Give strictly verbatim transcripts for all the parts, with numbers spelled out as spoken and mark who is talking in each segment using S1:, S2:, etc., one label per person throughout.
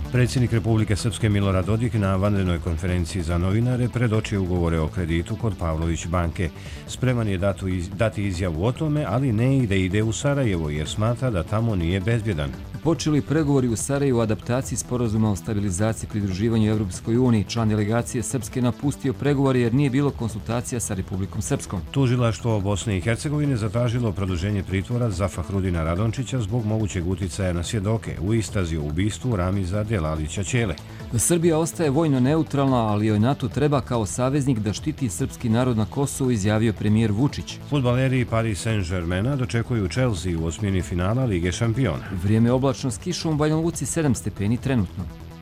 S1: Predsjednik Republike Srpske Milorad Dodik na vanrednoj konferenciji za novinare predočio ugovore o kreditu kod Pavlović banke. Spreman je dati izjavu o tome, ali ne i da ide u Sarajevo jer smatra da tamo nije bezbjedan.
S2: Počeli pregovori u Sarajevu o adaptaciji sporazuma o stabilizaciji i pridruživanju Evropskoj uniji. Član delegacije Srpske napustio pregovore jer nije bilo konsultacija sa Republikom Srpskom.
S1: Tužilaštvo Bosne i Hercegovine zatražilo produženje pritvora za Fahrudina Radončića zbog mogućeg uticaja na svjedoke u istrazi o ubistvu Ramiza Delalića Ćele.
S2: Srbija ostaje vojno neutralna, ali joj NATO treba kao saveznik da štiti srpski narod na Kosovu, izjavio premijer Vučić.
S1: Fudbaleri Paris Saint-Germaina dočekuju Chelsea u osmini finala Lige šampiona.
S2: Vrijeme oblačno s kišom, u Banja Luci sedam stepeni trenutno.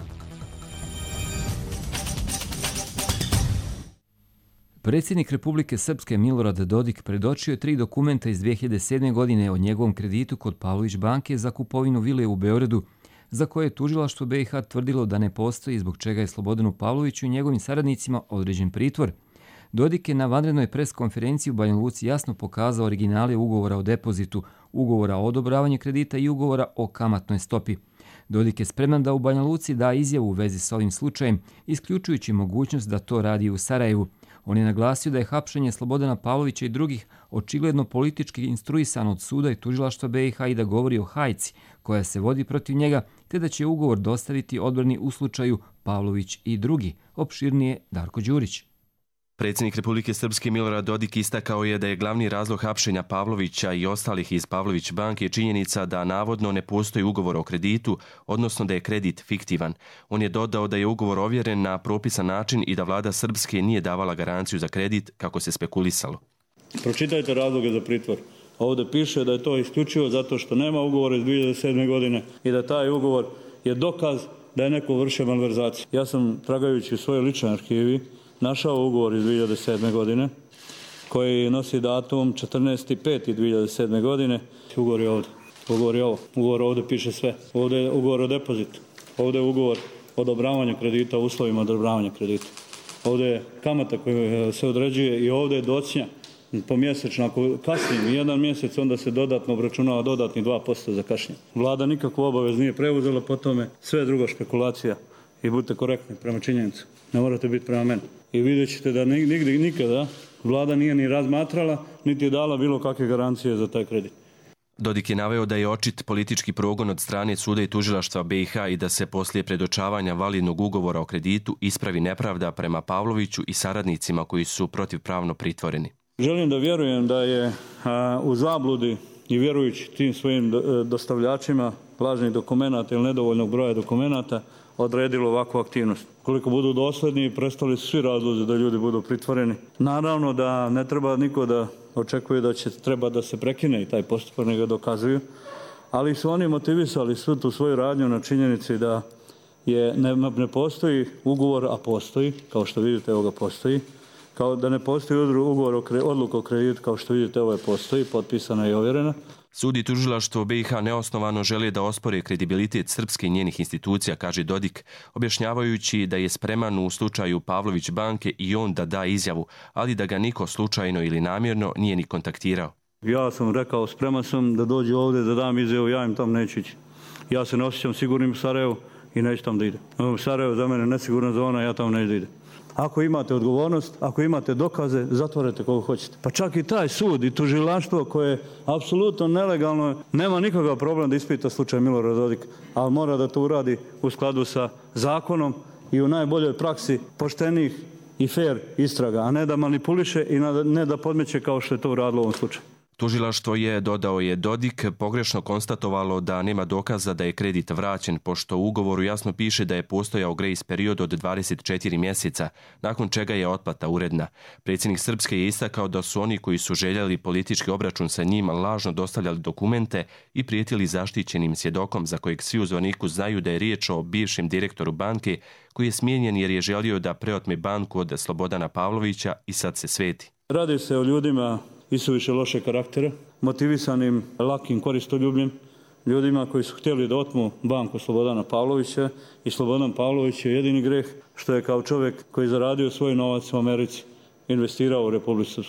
S2: Predsjednik Republike Srpske Milorad Dodik predočio je tri dokumenta iz dvije hiljade sedme. godine o njegovom kreditu kod Pavlović banke za kupovinu vile u Beogradu, za koje je tužilaštvo B i H tvrdilo da ne postoji, zbog čega je Slobodanu Pavloviću i njegovim saradnicima određen pritvor. Dodik je na vanrednoj pres konferenciji u Banja Luci jasno pokazao originale ugovora o depozitu, ugovora o odobravanju kredita i ugovora o kamatnoj stopi. Dodik je spreman da u Banja Luci da izjavu u vezi s ovim slučajem, isključujući mogućnost da to radi u Sarajevu. On je naglasio da je hapšenje Slobodana Pavlovića i drugih očigledno politički instruisano od suda i tužilaštva B i H i da govori o hajci koja se vodi protiv njega, te da će ugovor dostaviti odbrani u slučaju Pavlović i drugi. Opširnije Darko Đurić.
S3: Predsjednik Republike Srpske Milorad Dodik istakao je da je glavni razlog hapšenja Pavlovića i ostalih iz Pavlović banke činjenica da navodno ne postoji ugovor o kreditu, odnosno da je kredit fiktivan. On je dodao da je ugovor ovjeren na propisan način i da vlada Srpske nije davala garanciju za kredit kako se spekulisalo.
S4: Pročitajte razloge za pritvor. Ovdje piše da je to isključivo zato što nema ugovora iz dvije hiljade sedme. godine i da taj ugovor je dokaz da je neko vršio malverzaciju. Ja sam, tragajući u svojoj ličnoj arhivi, našao ugovor iz dvije hiljade sedme. godine koji nosi datum četrnaesti peti dvije hiljade sedme. godine. Ugovor je ovdje. Ugovor je ovo. Ugovor ovdje piše sve. Ovdje je ugovor o depozitu. Ovdje je ugovor o odobravanju kredita, uslovima odobravanja kredita. Ovdje je kamata koja se određuje i ovdje je docnja pomjesečno. Ako kasnim jedan mjesec, onda se dodatno obračunava dodatni dva posto za kašnjenje. Vlada nikakvu obavez nije preuzela po tome. Sve je druga špekulacija. I budite korektni prema činjenicu. Ne morate biti prema meni. I vidjet ćete da nigdje nikada vlada nije ni razmatrala, niti je dala bilo kakve garancije za taj kredit.
S3: Dodik je naveo da je očit politički progon od strane suda i tužilaštva B i H i da se poslije predočavanja validnog ugovora o kreditu ispravi nepravda prema Pavloviću i saradnicima koji su protivpravno pritvoreni.
S4: Želim da vjerujem da je a, u zabludi i vjerujući tim svojim dostavljačima lažnih dokumenata ili nedovoljnog broja dokumenata odredilo ovakvu aktivnost. Koliko budu dosljedni, prestali su svi razlozi da ljudi budu pritvoreni. Naravno da ne treba niko da očekuje da će treba da se prekine i taj postupak, nego dokazuju, ali su oni motivisali svu tu svoju radnju na činjenici da je ne, ne postoji ugovor, a postoji, kao što vidite, evo ga postoji, kao da ne postoji ugovor o kre, odluku o kreditu, kao što vidite, ovo je postoji, potpisana i ovjerena.
S3: Sud i tužilaštvo B i H neosnovano žele da ospore kredibilitet Srpske i njenih institucija, kaže Dodik, objašnjavajući da je spreman u slučaju Pavlović banke i on da da izjavu, ali da ga niko slučajno ili namjerno nije ni kontaktirao.
S4: Ja sam rekao, spreman sam da dođu ovdje da dam izjavu, ja im tam neću ići. Ja se ne osjećam sigurnim u Sarajevu i neću tam da ide. Sarajevo za mene nesigurna zona, ja tam neću da ide. Ako imate odgovornost, ako imate dokaze, zatvorite koga hoćete. Pa čak i taj sud i tužilaštvo koje je apsolutno nelegalno, nema nikakav problem da ispita slučaj Milorad Dodik, ali mora da to uradi u skladu sa zakonom i u najboljoj praksi poštenih i fair istraga, a ne da manipuliše i ne da podmeće kao što je to uradilo u ovom slučaju.
S3: Tužilaštvo je, dodao je Dodik, pogrešno konstatovalo da nema dokaza da je kredit vraćen, pošto u ugovoru jasno piše da je postojao grejs period od dvadeset četiri mjeseca, nakon čega je otplata uredna. Predsjednik Srpske je istakao da su oni koji su željeli politički obračun sa njim lažno dostavljali dokumente i prijetili zaštićenim svjedokom za kojeg svi u zvoniku znaju da je riječ o bivšem direktoru banke koji je smijenjen jer je želio da preotme banku od Slobodana Pavlovića i sad se sveti.
S4: Radi se o ljudima isuviše loše karaktera, motivisanim, lakim koristoljubljem, ljudima koji su htjeli da otmu banku Slobodana Pavlovića i Slobodan Pavlović je jedini greh što je kao čovjek koji je zaradio svoj novac u Americi investirao u Republiku Srpsku.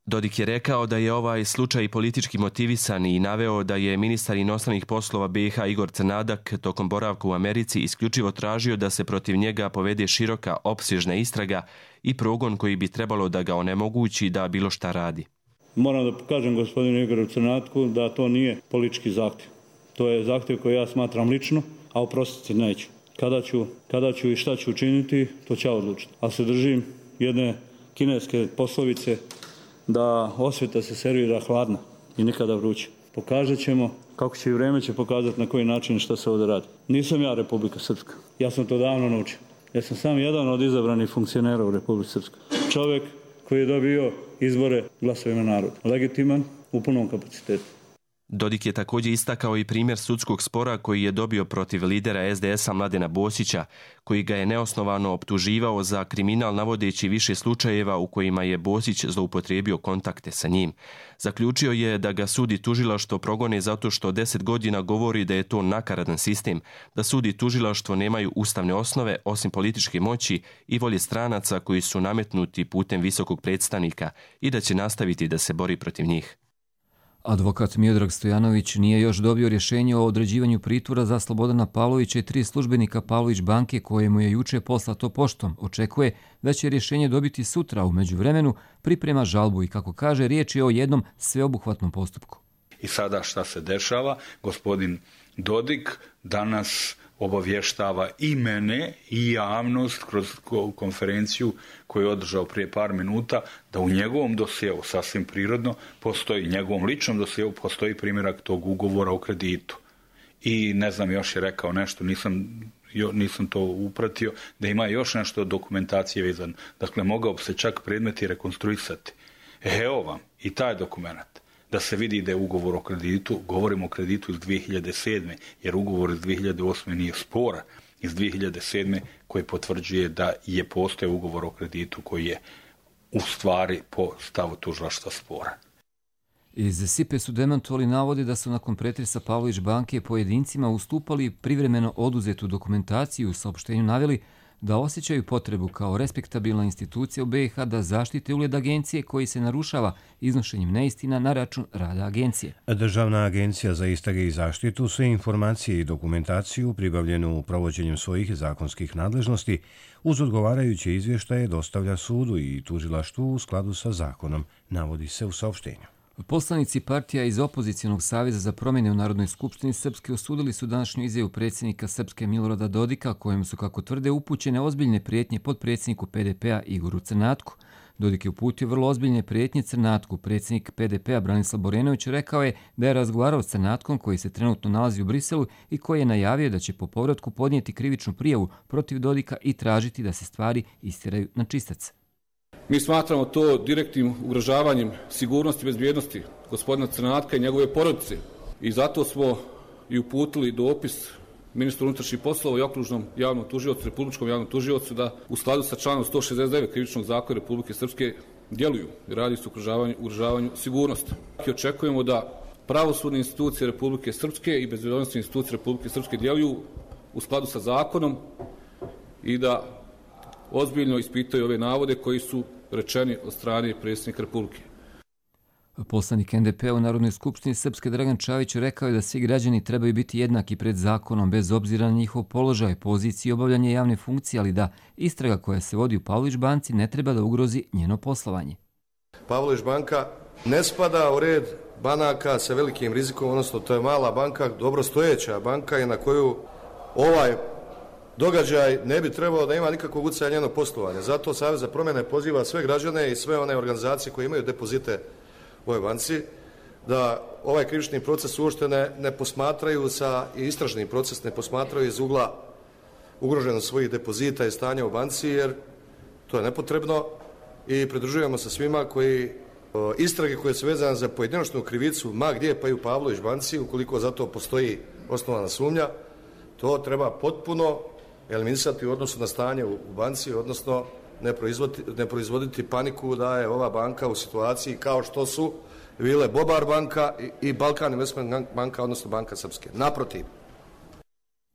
S3: Dodik je rekao da je ovaj slučaj politički motivisan i naveo da je ministar inostranih poslova B i H Igor Crnadak tokom boravka u Americi isključivo tražio da se protiv njega povede široka, opsežna istraga i progon koji bi trebalo da ga onemogući da bilo šta radi.
S4: Moram da kažem gospodinu Igoru Crnatku da to nije politički zahtjev. To je zahtjev koji ja smatram lično, a oprostiti neću. Kada ću, kada ću i šta ću učiniti, to ću ja odlučiti. A se držim jedne kineske poslovice da osveta se servira hladna i nikada vruća. Pokažet ćemo kako će i vrijeme će pokazati na koji način šta se ovdje radi. Nisam ja Republika Srpska. Ja sam to davno naučio. Ja sam sam jedan od izabranih funkcionera u Republici Srpskoj. Čovjek koji je dobio izbore glasovima naroda. Legitiman u punom kapacitetu.
S3: Dodik je također istakao i primjer sudskog spora koji je dobio protiv lidera S D S-a Mladena Bosića, koji ga je neosnovano optuživao za kriminal navodeći više slučajeva u kojima je Bosić zloupotrijebio kontakte sa njim. Zaključio je da ga sud i tužilaštvo progone zato što deset godina govori da je to nakaradan sistem, da sud i tužilaštvo nemaju ustavne osnove osim političke moći i volje stranaca koji su nametnuti putem visokog predstavnika i da će nastaviti da se bori protiv njih.
S2: Advokat Miodrag Stojanović nije još dobio rješenje o određivanju pritvora za Slobodana Pavlovića i tri službenika Pavlović banke kojemu je juče poslato poštom. Očekuje da će rješenje dobiti sutra, u međuvremenu priprema žalbu i, kako kaže, riječ je o jednom sveobuhvatnom postupku.
S5: I sada šta se dešava? Gospodin Dodik danas obavještava i mene i javnost kroz konferenciju koju je održao prije par minuta da u njegovom dosjeu, sasvim prirodno, postoji, njegovom ličnom dosjeu postoji primjerak tog ugovora o kreditu. I ne znam, još je rekao nešto, nisam, nisam to upratio, da ima još nešto od dokumentacije vezan. Dakle, mogao bi se čak predmeti rekonstruisati. Evo vam i taj dokument. Da se vidi da je ugovor o kreditu, govorimo o kreditu iz dvije hiljade sedme, jer ugovor iz dvije hiljade osme nije spora, iz dvije hiljade sedme koji potvrđuje da je postoje ugovor o kreditu koji je u stvari po stavu tužilaštva spora.
S2: Iz S I P E su demantovali navode da su nakon pretresa Pavlović banke pojedincima ustupali privremeno oduzetu dokumentaciju, u saopštenju naveli da osjećaju potrebu kao respektabilna institucija u B i H da zaštite ugled agencije koji se narušava iznošenjem neistina na račun rada agencije.
S1: Državna agencija za istrage i zaštitu sve informacije i dokumentaciju pribavljenu provođenjem svojih zakonskih nadležnosti uz odgovarajuće izvještaje dostavlja sudu i tužilaštvu u skladu sa zakonom, navodi se u saopštenju.
S2: Poslanici partija iz Opozicijonog saveza za promjene u Narodnoj skupštini Srpske osudili su današnju izjavu predsjednika Srpske Milorada Dodika, kojem su, kako tvrde, upućene ozbiljne prijetnje podpredsjedniku P D P-a Igoru Crnatku. Dodik je uputio vrlo ozbiljne prijetnje Crnatku. Predsjednik P D P-a Branislav Borenović rekao je da je razgovarao s Crnatkom, koji se trenutno nalazi u Briselu i koji je najavio da će po povratku podnijeti krivičnu prijavu protiv Dodika i tražiti da se stvari istjeraju na čistac.
S6: Mi smatramo to direktnim ugrožavanjem sigurnosti i bezbjednosti gospodina Crnatka i njegove porodice. I zato smo i uputili dopis ministru unutrašnjih poslova i okružnom javnom tužiocu, republičkom javnom tužiocu, da u skladu sa članom sto šezdeset devet krivičnog zakona Republike Srpske djeluju i radi se o ugrožavanju, ugrožavanju sigurnosti. I očekujemo da pravosudne institucije Republike Srpske i bezbjednosne institucije Republike Srpske djeluju u skladu sa zakonom i da ozbiljno ispitaju ove navode koji su rečeni od strane predsjednika Republike.
S2: Poslanik N D P-a u Narodnoj skupštini Srpske Dragan Čavić rekao je da svi građani trebaju biti jednaki pred zakonom bez obzira na njihov položaj, poziciju i obavljanje javne funkcije, ali da istraga koja se vodi u Pavlović banci ne treba da ugrozi njeno poslovanje.
S7: Pavlović banka ne spada u red banaka sa velikim rizikom, odnosno to je mala banka, dobro stojeća banka i na koju ovaj događaj ne bi trebao da ima nikakvog utjecaja njeno poslovanje. Zato Savez za promjene poziva sve građane i sve one organizacije koje imaju depozite u ovoj banci da ovaj krivični proces uopšte ne, ne posmatraju sa, i istražni proces ne posmatraju iz ugla ugroženost svojih depozita i stanja u banci, jer to je nepotrebno i pridružujemo se svima koji o, istrage koje su vezane za pojedinačnu krivicu, ma gdje pa i u Pavlović banci, ukoliko za to postoji osnovana sumnja, to treba potpuno eliminisati u odnosu na stanje u banci, odnosno ne proizvoditi, ne proizvoditi paniku da je ova banka u situaciji kao što su bile Bobar banka i Balkan Investment banka, odnosno Banka Srpske. Naprotiv.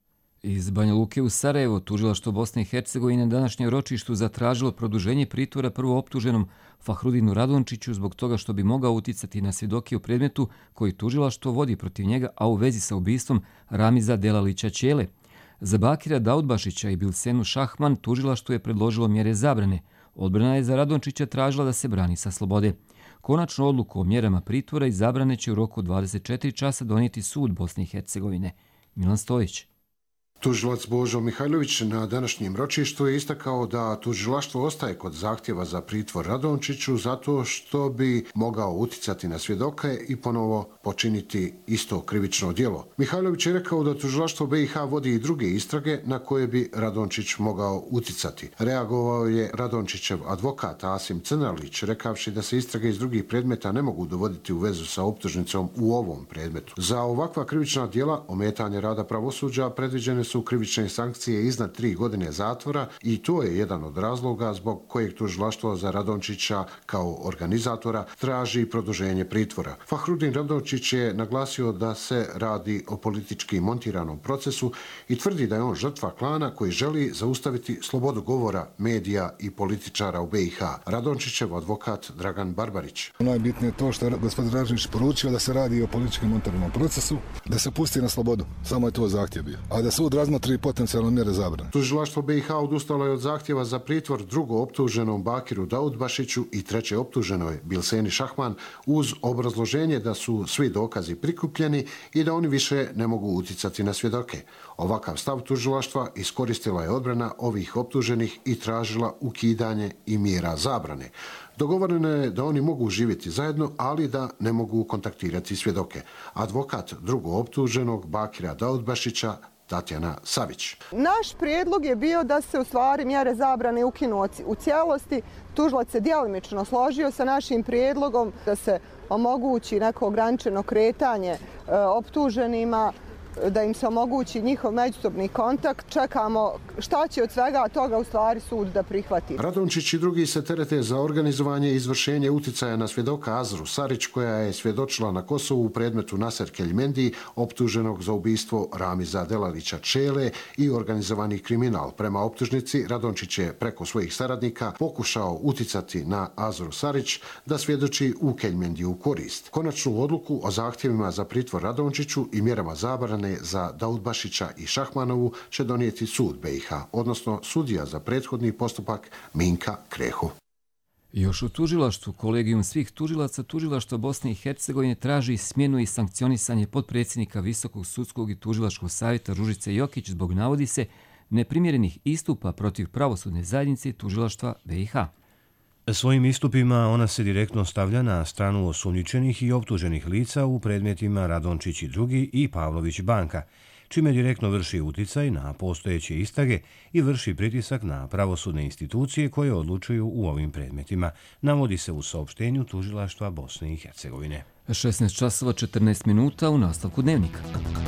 S2: Iz Banja Luke u Sarajevo tužilaštvo Bosne i Hercegovine na današnjem ročištu zatražilo produženje pritvora prvooptuženom Fahrudinu Radončiću zbog toga što bi mogao uticati na svjedoke u predmetu koji tužilaštvo vodi protiv njega, a u vezi sa ubistvom Ramiza Delalića Ćele. Za Bakira Daudbašića i Bilsenu Šahman tužilaštvo je predložilo mjere zabrane. Odbrana je za Radončića tražila da se brani sa slobode. Konačnu odluku o mjerama pritvora i zabrane će u roku dvadeset četiri časa donijeti sud Bosne i Hercegovine. Milan Stojić.
S8: Tužilac Božo Mihajlović na današnjem ročištu je istakao da tužilaštvo ostaje kod zahtjeva za pritvor Radončiću zato što bi mogao uticati na svjedoke i ponovo počiniti isto krivično djelo. Mihajlović je rekao da tužilaštvo B i H vodi i druge istrage na koje bi Radončić mogao uticati. Reagovao je Radončićev advokat Asim Crnalić, rekavši da se istrage iz drugih predmeta ne mogu dovoditi u vezu sa optužnicom u ovom predmetu. Za ovakva krivična djela ometanje rada pravosuđa predviđene su krivične sankcije iznad tri godine zatvora i to je jedan od razloga zbog kojeg tužilaštvo za Radončića kao organizatora traži produženje pritvora. Fahrudin Radončić je naglasio da se radi o politički montiranom procesu i tvrdi da je on žrtva klana koji želi zaustaviti slobodu govora, medija i političara u B i H. Radončićev advokat Dragan Barbarić.
S9: Najbitnije je to što je gospodin Radončić poručio da se radi o politički montiranom procesu, da se pusti na slobodu. Samo je to zahtjev bio. A da sud razmotri potencijalne mjere zabrane. Tužilaštvo B i H odustalo je od zahtjeva za pritvor drugo optuženom Bakiru Daudbašiću i treće optuženoj Bilseni Šahman uz obrazloženje da su svi dokazi prikupljeni i da oni više ne mogu uticati na svjedoke. Ovakav stav tužilaštva iskoristila je odbrana ovih optuženih i tražila ukidanje i mjera zabrane. Dogovoreno je da oni mogu živjeti zajedno, ali da ne mogu kontaktirati svjedoke. Advokat drugo optuženog Bakira Daudbašića Tatjana Savić.
S10: Naš prijedlog je bio da se u stvari mjere zabrane ukinu u cijelosti. Tužilac se djelimično složio sa našim prijedlogom da se omogući neko ograničeno kretanje optuženima, da im se omogući njihov međusobni kontakt. Čekamo šta će od svega toga u stvari sud da prihvati.
S8: Radončić i drugi se terete za organizovanje i izvršenje uticaja na svjedoka Azru Sarić, koja je svjedočila na Kosovu u predmetu Naser Keljmendi, optuženog za ubistvo Ramiza Delalića Ćele i organizovani kriminal. Prema optužnici, Radončić je preko svojih saradnika pokušao uticati na Azru Sarić da svjedoči u Keljmendiju korist. Konačnu odluku o zahtjevima za pritvor Radončiću i mjerama zabrane za Daudbašića i Šahmanovu će donijeti sud B i H, odnosno sudija za prethodni postupak Minka Kreho.
S2: Još u tužilaštvu kolegijum svih tužilaca tužilaštva Bosne i Hercegovine traži smjenu i sankcionisanje potpredsjednika Visokog sudskog i tužilačkog savjeta Ružice Jokić zbog, navodi se, neprimjerenih istupa protiv pravosudne zajednice tužilaštva B i H.
S1: Svojim istupima ona se direktno stavlja na stranu osumnjičenih i optuženih lica u predmetima Radončić i drugi i Pavlović banka, čime direktno vrši uticaj na postojeće istrage i vrši pritisak na pravosudne institucije koje odlučuju u ovim predmetima, navodi se u saopštenju tužilaštva Bosne i Hercegovine.
S2: šesnaest časova četrnaest minuta u nastavku dnevnika.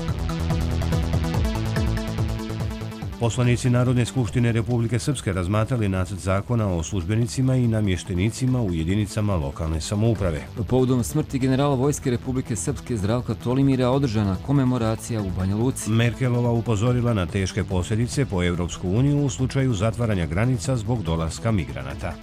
S1: Poslanici Narodne skupštine Republike Srpske razmatrali nacrt zakona o službenicima i namještenicima u jedinicama lokalne samouprave.
S2: Povodom smrti generala Vojske Republike Srpske Zdravka Tolimira održana komemoracija u Banja Luci.
S1: Merkelova upozorila na teške posljedice po Evropsku uniju u slučaju zatvaranja granica zbog dolaska migranata.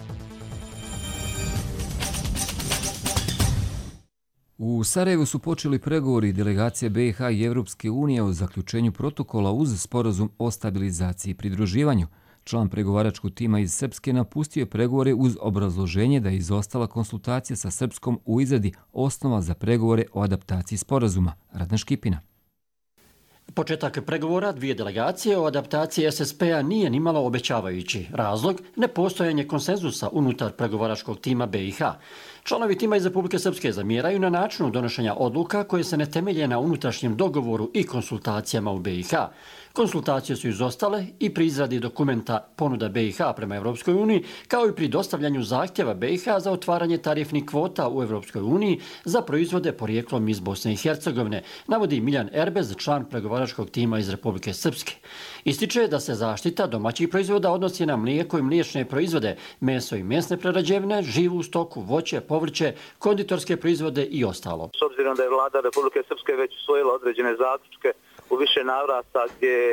S2: U Sarajevu su počeli pregovori delegacije B i H i Evropske unije o zaključenju protokola uz sporazum o stabilizaciji i pridruživanju. Član pregovaračkog tima iz Srpske napustio pregovore uz obrazloženje da je izostala konsultacija sa Srpskom u izradi osnova za pregovore o adaptaciji sporazuma. Radna Škipina.
S11: Početak pregovora dvije delegacije o adaptaciji S S P-a nije nimalo obećavajući. Razlog – nepostojanje konsenzusa unutar pregovaračkog tima B i H. Članovi tima iz Republike Srpske zamjeraju na načinu donošenja odluka koje se ne temelje na unutrašnjem dogovoru i konsultacijama u B i H. Konsultacije su izostale i pri izradi dokumenta ponuda B i H prema Evropskoj uniji, kao i pri dostavljanju zahtjeva B i H za otvaranje tarifnih kvota u Evropskoj uniji za proizvode porijeklom iz Bosne i Hercegovine, navodi Miljan Erbez, član pregovaračkog tima iz Republike Srpske. Ističe da se zaštita domaćih proizvoda odnosi na mlijeko i mliječne proizvode, meso i mesne prerađevine, živu stoku, voće, povrće, konditorske proizvode i ostalo.
S12: S obzirom da je vlada Republike Srpske već usvojila određene zaključke u više navrata gdje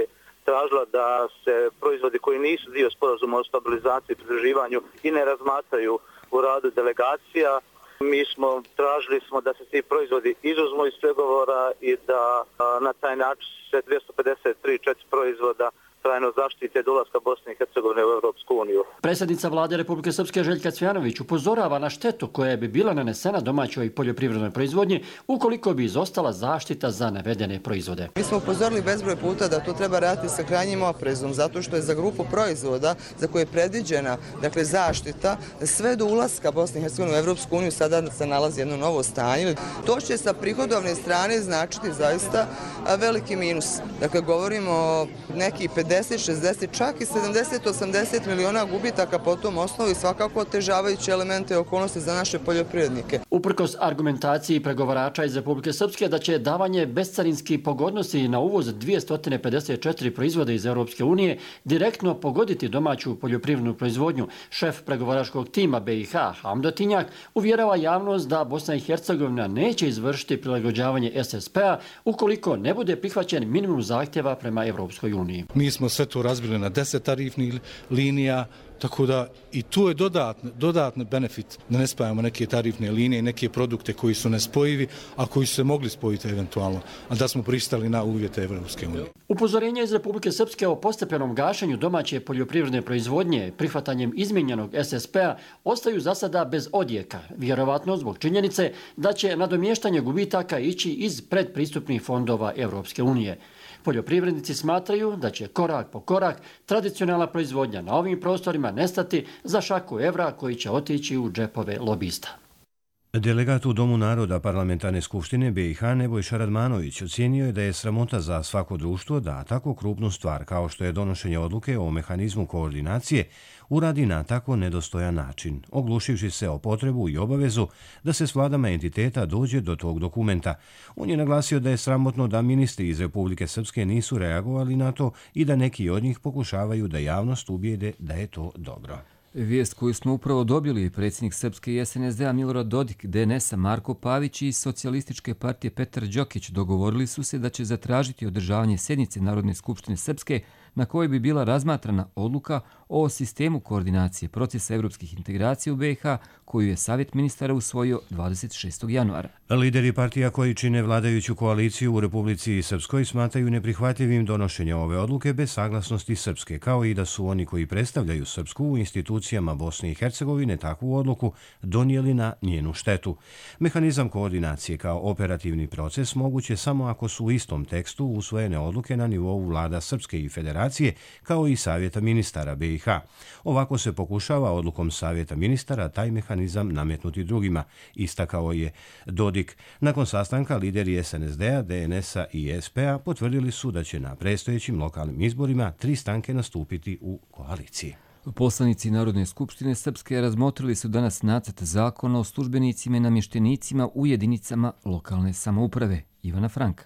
S12: tražila da se proizvodi koji nisu dio sporazuma o stabilizaciji i pridruživanju i ne razmatraju u radu delegacija. Mi smo tražili smo da se ti proizvodi izuzmu iz pregovora i da na taj način se dvjesto pedeset tri četiri proizvoda trajno zaštite do ulaska Bosne i Hercegovine u Europsku uniju.
S11: Predsjednica vlade Republike Srpske Željka Cvjanović upozorava na štetu koja bi bila nanesena domaćoj poljoprivrednoj proizvodnji ukoliko bi izostala zaštita za navedene proizvode.
S13: Mi smo upozorili bezbroj puta da to treba raditi sa krajnjim oprezom, zato što je za grupu proizvoda za koje je predviđena dakle, zaštita sve do ulaska Bosne i Hercegovine u Europsku uniju sada se nalazi jedno novo stanje. To će sa prihodovne strane značiti zaista veliki minus. Dakle, govorimo o nekih pedeset, šezdeset, čak i sedamdeset, osamdeset miliona gubitaka po tom osnovu i svakako otežavajuće elemente i okolnosti za naše poljoprivrednike.
S11: Uprkos argumentaciji pregovarača iz Republike Srpske da će davanje bescarinskih pogodnosti na uvoz dvjesto pedeset četiri proizvoda iz Europske unije direktno pogoditi domaću poljoprivrednu proizvodnju, šef pregovaračkog tima B i H Hamdo Tinjak uvjerava javnost da Bosna i Hercegovina neće izvršiti prilagođavanje S S P-a ukoliko ne bude prihvaćen minimum zahtjeva prema Europskoj uniji.
S14: Mi smo sve to razbili na deset tarifnih linija, tako da i tu je dodatni, dodatni benefit da ne spajamo neke tarifne linije i neke produkte koji su nespojivi, a koji su se mogli spojiti eventualno, a da smo pristali na uvjete Evropske unije.
S11: Upozorenje iz Republike Srpske o postepenom gašenju domaće poljoprivredne proizvodnje prihvatanjem izmijenjenog S S P-a ostaju za sada bez odjeka, vjerovatno zbog činjenice da će nadomještanje gubitaka ići iz predpristupnih fondova Evropske unije. Poljoprivrednici smatraju da će korak po korak tradicionalna proizvodnja na ovim prostorima nestati za šaku evra koji će otići u džepove lobista.
S1: Delegat u Domu naroda Parlamentarne skupštine B i H Nebojša Radmanović ocijenio je da je sramota za svako društvo da tako krupnu stvar kao što je donošenje odluke o mehanizmu koordinacije uradi na tako nedostojan način, oglušivši se o potrebu i obavezu da se s vladama entiteta dođe do tog dokumenta. On je naglasio da je sramotno da ministri iz Republike Srpske nisu reagovali na to i da neki od njih pokušavaju da javnost ubijede da je to dobro.
S2: Vijest koju smo upravo dobili, predsjednik Srpske i S N S D-a Milorad Dodik, D N S-a Marko Pavić i Socijalističke partije Petar Đokić dogovorili su se da će zatražiti održavanje sjednice Narodne skupštine Srpske na kojoj bi bila razmatrana odluka o sistemu koordinacije procesa evropskih integracija u B i H koju je Savjet ministara usvojio dvadeset šestog januara.
S1: Lideri partija koji čine vladajuću koaliciju u Republici Srpskoj smatraju neprihvatljivim donošenje ove odluke bez saglasnosti Srpske, kao i da su oni koji predstavljaju Srpsku u institucijama Bosne i Hercegovine takvu odluku donijeli na njenu štetu. Mehanizam koordinacije kao operativni proces moguće samo ako su u istom tekstu usvojene odluke na nivou vlada Srpske i Federacije, kao i Savjeta ministara B i H. Ovako se pokušava odlukom Savjeta ministara taj mehanizam nametnuti drugima, istakao je Dodik. Nakon sastanka lideri S N S D-a, D N S-a i S P-a potvrdili su da će na predstojećim lokalnim izborima tri stranke nastupiti u koaliciji.
S2: Poslanici Narodne skupštine Srpske razmotrili su danas nacrt zakona o službenicima i namještenicima u jedinicama lokalne samouprave. Ivana Frank.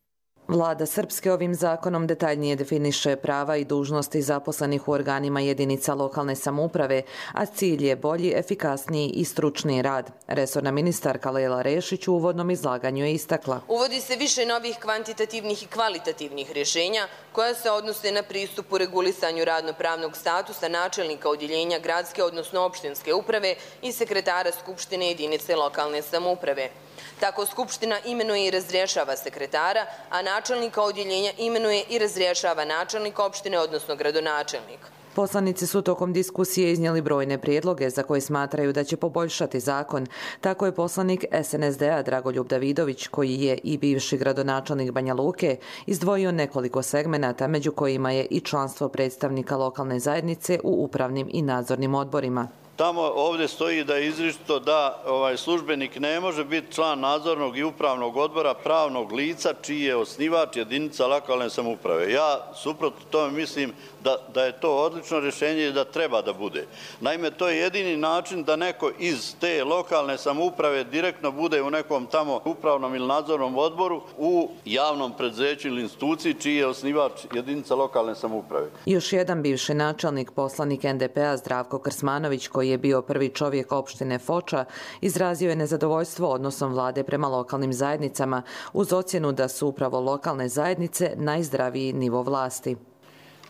S15: Vlada Srpske ovim zakonom detaljnije definiše prava i dužnosti zaposlenih u organima jedinica lokalne samouprave, a cilj je bolji, efikasniji i stručniji rad. Resorna ministarka Lejla Rešić u uvodnom izlaganju je istakla.
S16: Uvodi se više novih kvantitativnih i kvalitativnih rješenja koja se odnose na pristup u regulisanju radnopravnog statusa načelnika odjeljenja gradske, odnosno opštinske uprave i sekretara Skupštine jedinice lokalne samouprave. Tako Skupština imenuje i razrješava sekretara, a načelnika odjeljenja imenuje i razrješava načelnik opštine, odnosno gradonačelnik.
S15: Poslanici su tokom diskusije iznijeli brojne prijedloge za koje smatraju da će poboljšati zakon. Tako je poslanik S N S D-a Dragoljub Davidović, koji je i bivši gradonačelnik Banja Luke, izdvojio nekoliko segmenata, među kojima je i članstvo predstavnika lokalne zajednice u upravnim i nadzornim odborima.
S17: Tamo ovdje stoji da je izričito da ovaj službenik ne može biti član nadzornog i upravnog odbora pravnog lica čiji je osnivač jedinica lokalne samouprave. Ja suprotno tome mislim da, da je to odlično rješenje i da treba da bude. Naime, to je jedini način da neko iz te lokalne samouprave direktno bude u nekom tamo upravnom ili nadzornom odboru u javnom preduzeću ili instituciji čiji je osnivač jedinica lokalne samouprave.
S15: Još jedan bivši načelnik, poslanik N D P-a Zdravko Krsmanović, koji je bio prvi čovjek opštine Foča, izrazio je nezadovoljstvo odnosom vlade prema lokalnim zajednicama uz ocjenu da su upravo lokalne zajednice najzdraviji nivo vlasti.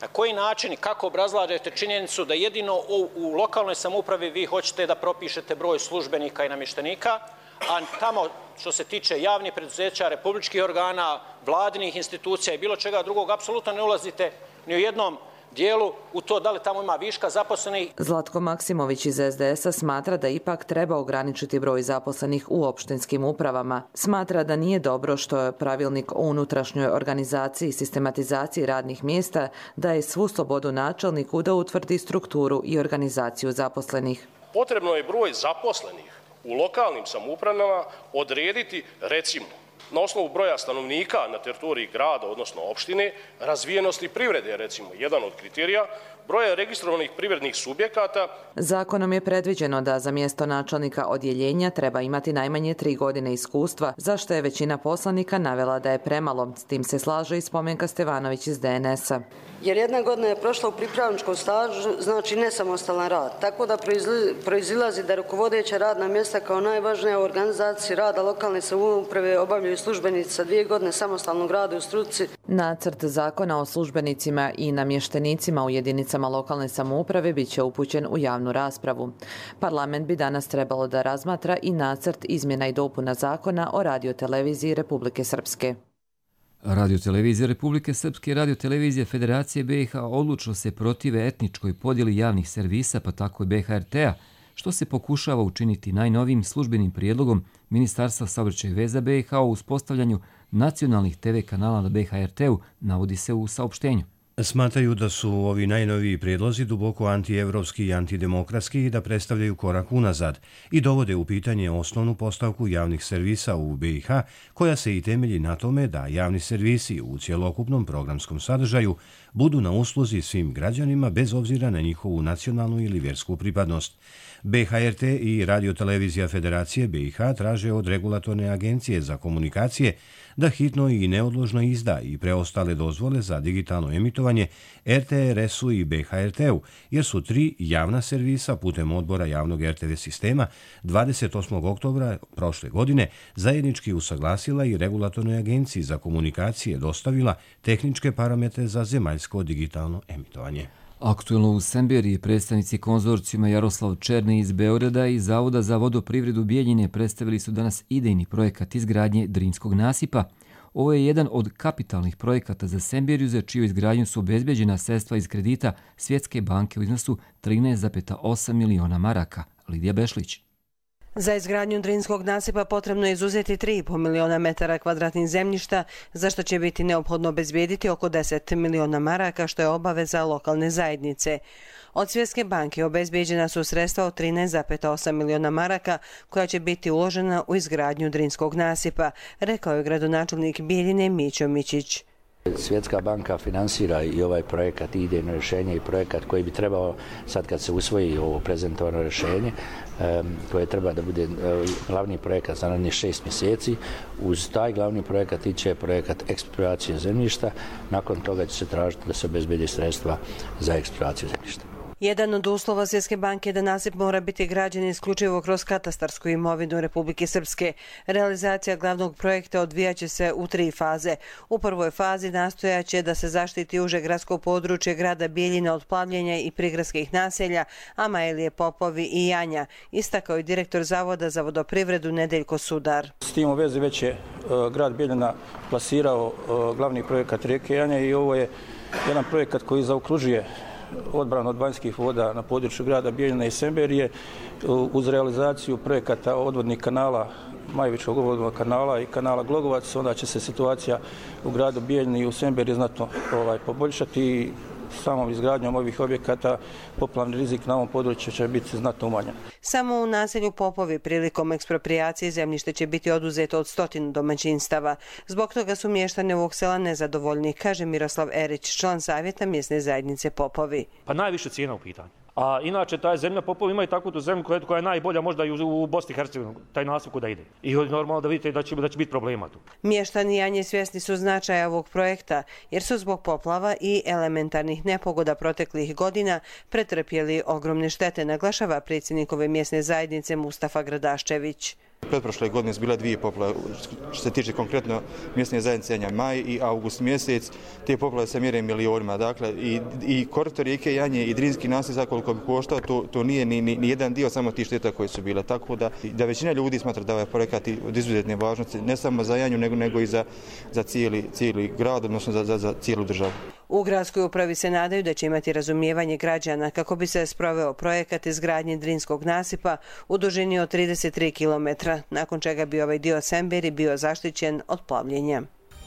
S18: Na koji način i kako obrazlažete činjenicu da jedino u, u lokalnoj samoupravi vi hoćete da propišete broj službenika i namještenika, a tamo što se tiče javnih preduzeća, republičkih organa, vladinih institucija i bilo čega drugog, apsolutno ne ulazite ni u jednom dijelu u to da li tamo ima viška zaposlenih.
S15: Zlatko Maksimović iz es de es a smatra da ipak treba ograničiti broj zaposlenih u opštinskim upravama. Smatra da nije dobro što je pravilnik o unutrašnjoj organizaciji i sistematizaciji radnih mjesta daje svu slobodu načelniku da utvrdi strukturu i organizaciju zaposlenih.
S19: Potrebno je broj zaposlenih u lokalnim samoupravama odrediti, recimo, na osnovu broja stanovnika na teritoriji grada, odnosno opštine, razvijenosti privrede, recimo, jedan od kriterija, broja registrovanih privrednih subjekata.
S15: Zakonom je predviđeno da za mjesto načelnika odjeljenja treba imati najmanje tri godine iskustva, zašto je većina poslanika navela da je premalo. S tim se slaže i Spomenka Stevanović iz de en es a.
S20: Jer jedna godina je prošla u pripravničkom stažu, znači nesamostalan rad. Tako da proizilazi da rukovodeća radna mjesta kao najvažnija u organizaciji rada lokalne samouprave obavljaju službenici sa dvije godine samostalnog rada u struci.
S15: Nacrt zakona o službenicima i namještenicima u jedinicama lokalne samouprave bit će upućen u javnu raspravu. Parlament bi danas trebalo da razmatra i nacrt izmjena i dopuna zakona o radioteleviziji Republike Srpske.
S2: Radiotelevizija Republike Srpske i Radiotelevizija Federacije be i ha odlučno se protive etničkoj podjeli javnih servisa, pa tako i be ha er te a, što se pokušava učiniti najnovijim službenim prijedlogom Ministarstva saobraćaja i veza be i ha o uspostavljanju nacionalnih te ve kanala na be ha er te u, navodi se u saopštenju.
S1: Smatraju da su ovi najnoviji prijedlozi duboko antievropski i antidemokratski i da predstavljaju korak unazad i dovode u pitanje osnovnu postavku javnih servisa u be i ha, koja se i temelji na tome da javni servisi u cjelokupnom programskom sadržaju budu na usluzi svim građanima bez obzira na njihovu nacionalnu ili vjersku pripadnost. be ha er te i Radiotelevizija Federacije be i ha traže od regulatorne agencije za komunikacije da hitno i neodložno izda i preostale dozvole za digitalno emitovanje er te er esu i be ha er te u, jer su tri javna servisa putem odbora javnog er te ve sistema dvadeset osmog oktobra prošle godine zajednički usaglasila i regulatornoj agenciji za komunikacije dostavila tehničke parametre za zemaljsko digitalno emitovanje.
S2: Aktuelno u Semberiji predstavnici konzorcijuma Jaroslav Černi iz Beograda i Zavoda za vodoprivredu Bijeljine predstavili su danas idejni projekat izgradnje Drinskog nasipa. Ovo je jedan od kapitalnih projekata za Semberiju, za čiju izgradnju su obezbeđena sredstva iz kredita Svjetske banke u iznosu trinaest zarez osam miliona maraka. Lidija Bešlić.
S21: Za izgradnju Drinskog nasipa potrebno je izuzeti tri i po miliona metara kvadratnih zemljišta, za što će biti neophodno obezbijediti oko deset miliona maraka, što je obaveza lokalne zajednice. Od Svjetske banke obezbijeđena su sredstva od trinaest zarez osam miliona maraka, koja će biti uložena u izgradnju Drinskog nasipa, rekao je gradonačelnik Bijeljine Mićo Mićić.
S22: Svjetska banka finansira i ovaj projekat i idejno rješenje i projekat koji bi trebao, sad kad se usvoji ovo prezentovano rješenje, koje treba da bude glavni projekat za narednih šest mjeseci. Uz taj glavni projekat iće projekat ekspropriacije zemljišta. Nakon toga će se tražiti da se obezbedi sredstva za ekspropriaciju zemljišta.
S21: Jedan od uslova Svjetske banke je da nasip mora biti građen isključivo kroz katastarsku imovinu Republike Srpske. Realizacija glavnog projekta odvijaće se u tri faze. U prvoj fazi nastojaće da se zaštiti uže gradsko područje grada Bijeljina od plavljenja i prigradskih naselja, Amaelije, Popovi i Janja, istakao je direktor Zavoda za vodoprivredu Nedeljko Sudar.
S23: S tim u vezi već je grad Bijeljina plasirao glavni projekat rijeke Janja i ovo je jedan projekat koji zaokružuje odbranu od vanjskih voda na području grada Bijeljina i Semberije uz realizaciju projekata odvodnih kanala, Majevičkog odvodnog kanala i kanala Glogovac, onda će se situacija u gradu Bijeljini i u Semberiji znatno ovaj, poboljšati i samom izgradnjom ovih objekata poplavni rizik na ovom području će biti znatno umanjen.
S21: Samo u naselju Popovi prilikom ekspropriacije zemljište će biti oduzeto od stotinu domaćinstava. Zbog toga su mještani ovog sela nezadovoljni, kaže Miroslav Erić, član savjeta mjesne zajednice Popovi.
S24: Pa najviše cijena u pitanju. A inače, taj zemlja Popovi imaju takvu tu zemlju koja, koja je najbolja možda i u, u Bosni i Hercegovini, taj nasip kuda ide. I normalno da vidite da će, da će biti problema tu.
S21: Mještani Janje svjesni su značaja ovog projekta, jer su zbog poplava i elementarnih nepogoda proteklih godina pretrpjeli ogromne štete, naglašava predsjednikove mjesne zajednice Mustafa Gradaščević.
S3: Pretprošle godine su bile dvije poplave, što se tiče konkretno mjesne zajednice maj i avgust mjesec, te poplave se mjere milionima. Dakle, i, i korektor rijeke Janje i Drinski nasip, za koliko bi koštao, to, to nije ni, ni, ni jedan dio samo tih šteta koje su bile. Tako da, da većina ljudi smatra da ovaj projekat od izuzetne važnosti, ne samo za Janju, nego, nego i za, za cijeli, cijeli grad, odnosno za, za, za cijelu državu.
S21: U gradskoj upravi se nadaju da će imati razumijevanje građana kako bi se sproveo projekat izgradnje Drinskog nasipa u dužini od trideset tri kilometra, nakon čega bi ovaj dio Semberi bio zaštićen od plavljenja.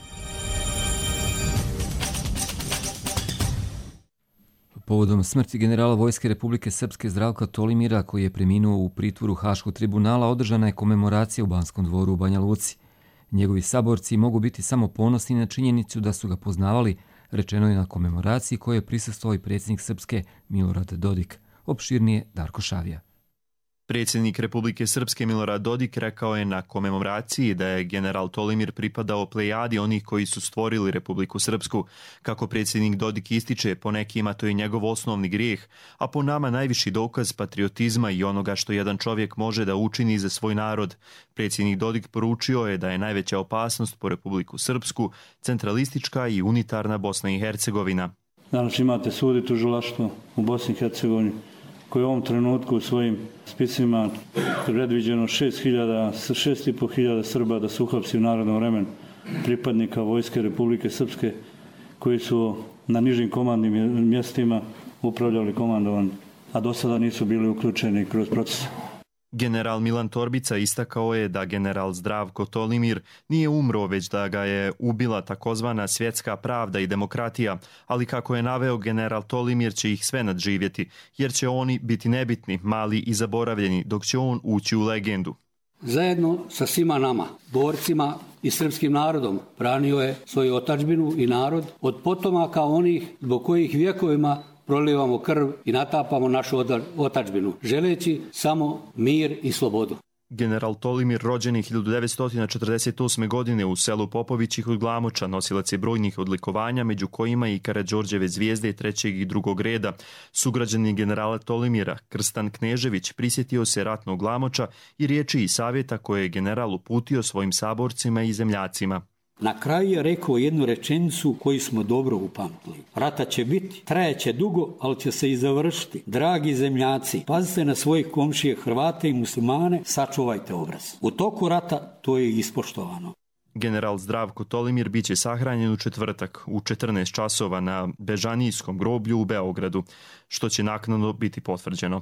S2: Povodom smrti generala Vojske Republike Srpske Zdravka Tolimira, koji je preminuo u pritvoru Haškog tribunala, održana je komemoracija u Banskom dvoru u Banja Luci. Njegovi saborci mogu biti samo ponosni na činjenicu da su ga poznavali, rečeno je na komemoraciji kojoj je prisustvovao i predsjednik Srpske Milorad Dodik. Opširnije Darko Šavija.
S4: Predsjednik Republike Srpske Milorad Dodik rekao je na komemoraciji da je general Tolimir pripadao plejadi onih koji su stvorili Republiku Srpsku. Kako predsjednik Dodik ističe, po nekima to je njegov osnovni grijeh, a po nama najviši dokaz patriotizma i onoga što jedan čovjek može da učini za svoj narod. Predsjednik Dodik poručio je da je najveća opasnost po Republiku Srpsku centralistička i unitarna Bosna i Hercegovina.
S5: Danas imate sud i tužilaštvo u Bosni i Hercegovini, koji u ovom trenutku u svojim spisima predviđeno šest hiljada, šest i pol hiljada Srba da se uhapsi u narodnom vremenu pripadnika Vojske Republike Srpske koji su na nižim komandnim mjestima upravljali komandovanjem, a do sada nisu bili uključeni kroz proces.
S4: General Milan Torbica istakao je da general Zdravko Tolimir nije umro, već da ga je ubila takozvana svjetska pravda i demokratija, ali kako je naveo, general Tolimir će ih sve nadživjeti, jer će oni biti nebitni, mali i zaboravljeni, dok će on ući u legendu.
S6: Zajedno sa svima nama, borcima i srpskim narodom, branio je svoju otadžbinu i narod od potomaka onih zbog kojih vjekovima prolivamo krv i natapamo našu otadžbinu, želeći samo mir i slobodu.
S4: General Tolimir, rođen hiljadu devetsto četrdeset osme. godine u selu Popovići kod Glamoča, nosilac je brojnih odlikovanja, među kojima i Karađorđeve zvijezde trećeg i drugog reda. Sugrađani generala Tolimira, Krstan Knežević, prisjetio se ratnog Glamoča i riječi i savjeta koje je general uputio svojim saborcima i zemljacima.
S6: Na kraju je rekao jednu rečenicu koju smo dobro upamtili. Rata će biti, trajeće dugo, ali će se i završiti. Dragi zemljaci, pazite na svojih komšije Hrvate i muslimane, sačuvajte obraz. U toku rata to je ispoštovano.
S4: General Zdravko Tolimir biće sahranjen u četvrtak u četrnaest časova na Bežanijskom groblju u Beogradu, što će naknadno biti potvrđeno.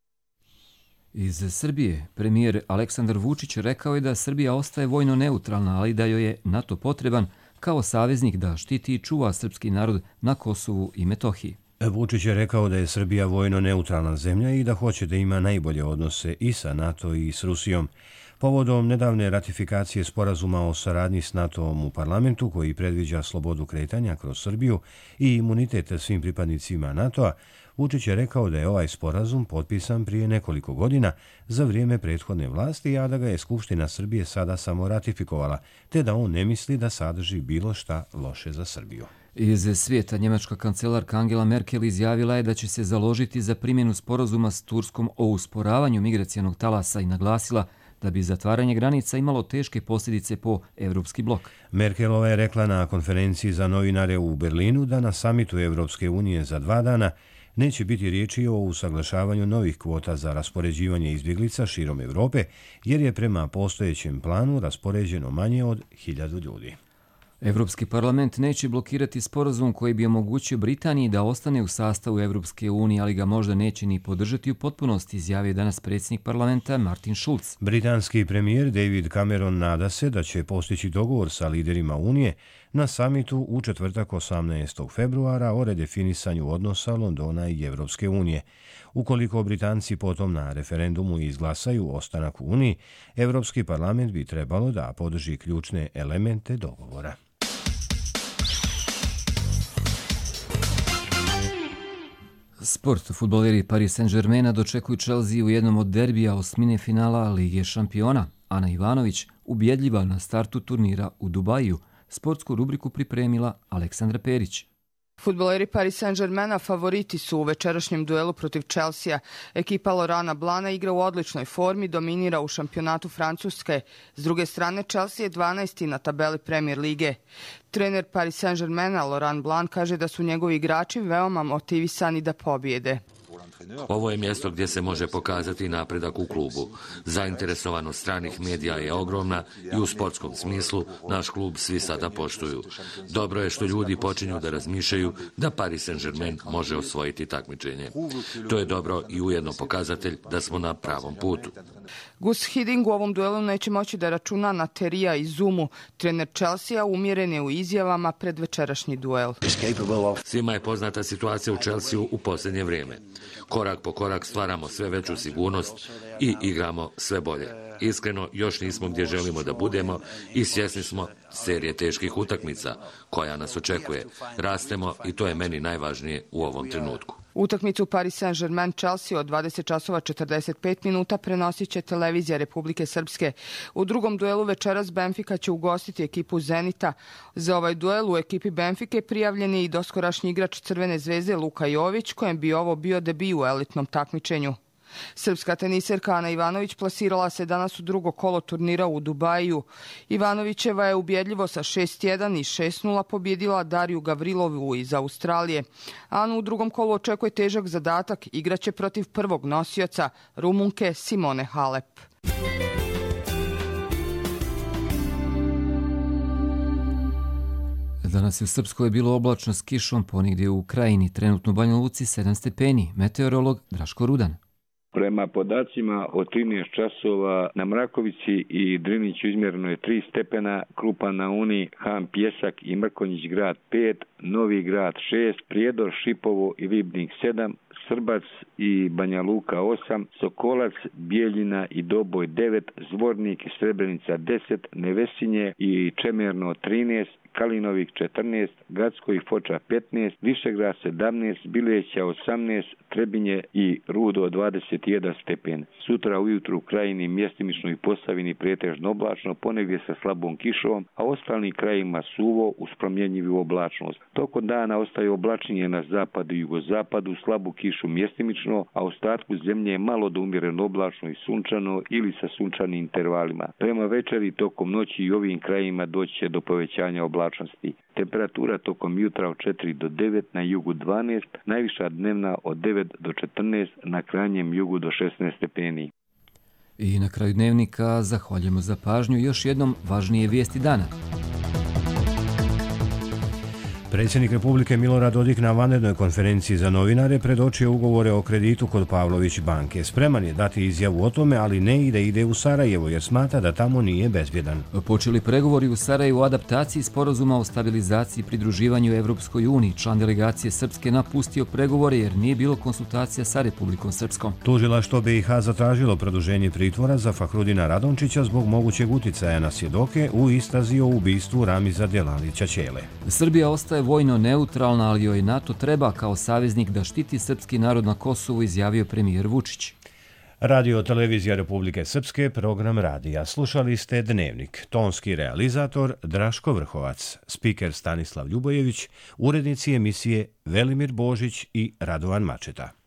S2: Iz Srbije premijer Aleksandar Vučić rekao je da Srbija ostaje vojno neutralna, ali da joj je NATO potreban kao saveznik da štiti i čuva srpski narod na Kosovu i Metohiji.
S1: Vučić je rekao da je Srbija vojno neutralna zemlja i da hoće da ima najbolje odnose i sa NATO i s Rusijom. Povodom nedavne ratifikacije sporazuma o saradnji s NATO-om u parlamentu, koji predviđa slobodu kretanja kroz Srbiju i imunitet svim pripadnicima NATO-a, Vučić je rekao da je ovaj sporazum potpisan prije nekoliko godina za vrijeme prethodne vlasti, a da ga je Skupština Srbije sada samo ratifikovala, te da on ne misli da sadrži bilo šta loše za Srbiju.
S2: Iz svijeta njemačka kancelarka Angela Merkel izjavila je da će se založiti za primjenu sporazuma s Turskom o usporavanju migracijanog talasa i naglasila da bi zatvaranje granica imalo teške posljedice po evropski blok.
S1: Merkelova je rekla na konferenciji za novinare u Berlinu da na samitu Evropske unije za dva dana neće biti riječi o usaglašavanju novih kvota za raspoređivanje izbjeglica širom Europe, jer je prema postojećem planu raspoređeno manje od hiljadu ljudi.
S2: Evropski parlament neće blokirati sporazum koji bi omogućio Britaniji da ostane u sastavu Evropske unije, ali ga možda neće ni podržati u potpunosti, izjavio danas predsjednik parlamenta Martin Schulz.
S1: Britanski premijer David Cameron nada se da će postići dogovor sa liderima Unije na samitu u četvrtak osamnaestog februara o redefinisanju odnosa Londona i Evropske unije. Ukoliko Britanci potom na referendumu izglasaju ostanak u Uniji, Evropski parlament bi trebalo da podrži ključne elemente dogovora.
S2: Sport. Fudbaleri Paris Saint-Germaina dočekuju Chelsea u jednom od derbija osmine finala Lige šampiona. Ana Ivanović, ubjedljiva na startu turnira u Dubaju, sportsku rubriku pripremila Aleksandra Perić.
S7: Fudbaleri Paris Saint-Germaina favoriti su u večerašnjem duelu protiv Chelsea. Ekipa Laurana Blana igra u odličnoj formi, dominira u šampionatu Francuske. S druge strane, Chelsea je dvanaesti na tabeli Premier lige. Trener Paris Saint-Germaina Laurent Blanc kaže da su njegovi igrači veoma motivisani da pobjede.
S8: Ovo je mjesto gdje se može pokazati napredak u klubu. Zainteresovanost stranih medija je ogromna i u sportskom smislu naš klub svi sada poštuju. Dobro je što ljudi počinju da razmišljaju da Paris Saint-Germain može osvojiti takmičenje. To je dobro i ujedno pokazatelj da smo na pravom putu.
S7: Gus Hiddink u ovom duelu neće moći da računa na Terija i Zumu. Trener Chelsea umjeren je u izjavama pred večerašnji duel.
S8: Svima je poznata situacija u Chelsea u posljednje vrijeme. Korak po korak stvaramo sve veću sigurnost i igramo sve bolje. Iskreno, još nismo gdje želimo da budemo i svjesni smo serije teških utakmica koja nas očekuje. Rastemo i to je meni najvažnije u ovom trenutku.
S7: Utakmicu Paris Saint-Germain Chelsea od dvadeset časova četrdeset pet minuta prenosit će televizija Republike Srpske. U drugom duelu večeras Benfica će ugostiti ekipu Zenita. Za ovaj duel u ekipi Benfike prijavljen je i doskorašnji igrač Crvene zvezde Luka Jović, kojem bi ovo bio debi u elitnom takmičenju. Srpska teniserka Ana Ivanović plasirala se danas u drugo kolo turnira u Dubaju. Ivanovićeva je ubjedljivo sa šest jedan i šest nula pobjedila Dariju Gavrilovu iz Australije. Anu u drugom kolu očekuje težak zadatak, igraće protiv prvog nosioca, Rumunke Simone Halep.
S2: Danas je u Srpskoj bilo oblačno s kišom, ponigdje u Krajini, trenutno u Banja Luci sedam stepeni. Meteorolog Draško Rudan.
S9: Prema podacima od trinaest časova na Mrakovici i Driniću izmjereno je tri stepena, Krupan na Uni, Han Pjesak i Mrkonjić grad pet, Novi grad šest, Prijedor, Šipovo i Ribnik sedam, Srbac i Banja Luka osam, Sokolac, Bijeljina i Doboj devet, Zvornik i Srebrenica deset, Nevesinje i Čemerno trinaest, Kalinovik četrnaest, Gacko i Foča petnaest, Višegrad sedamnaest, Bileća osamnaest, Trebinje i Rudo dvadeset jedan stepen. Sutra ujutru u Krajini, mjestimično i Posavini pretežno oblačno, ponegdje sa slabom kišom, a ostalim krajima suvo uz promjenjivu oblačnost. Tokom dana ostaje oblačnije na zapadu i jugozapadu, slabu kišu mjestimično, a ostatku zemlje je malo do umjereno oblačno i sunčano ili sa sunčanim intervalima. Prema večeri tokom noći i ovim krajima doći će do povećanja oblačnosti. Temperatura tokom jutra od četiri do devet, na jugu dvanaest, najviša dnevna od devet do četrnaest, na krajnjem jugu do šesnaest stepeni.
S2: I na kraju dnevnika zahvaljujemo za pažnju. Još jednom važnije vijesti dana.
S1: Predsjednik Republike Milorad Dodik na vanrednoj konferenciji za novinare predočio ugovore o kreditu kod Pavlović banke. Spreman je dati izjavu o tome, ali ne i da ide u Sarajevo jer smatra da tamo nije bezbjedan.
S2: Počeli pregovori u Sarajevu o adaptaciji sporazuma o stabilizaciji i pridruživanju Evropskoj uniji. Član delegacije Srpske napustio pregovore jer nije bilo konsultacija sa Republikom Srpskom.
S1: Tužilaštvo B i H zatražilo produženje pritvora za Fahrudina Radončića zbog mogućeg uticaja na svjedoke u istrazi o ubistvu Ramiza Delalića Ćele.
S2: Srbija ostaje vojno neutralna, ali joj NATO treba kao saveznik da štiti srpski narod na Kosovu, izjavio premijer Vučić.
S1: Radio televizija Republike Srpske, program radija. Slušali ste Dnevnik. Tonski realizator Draško Vrhovac, spiker Stanislav Ljubojević, urednici emisije Velimir Božić i Radovan Mačeta.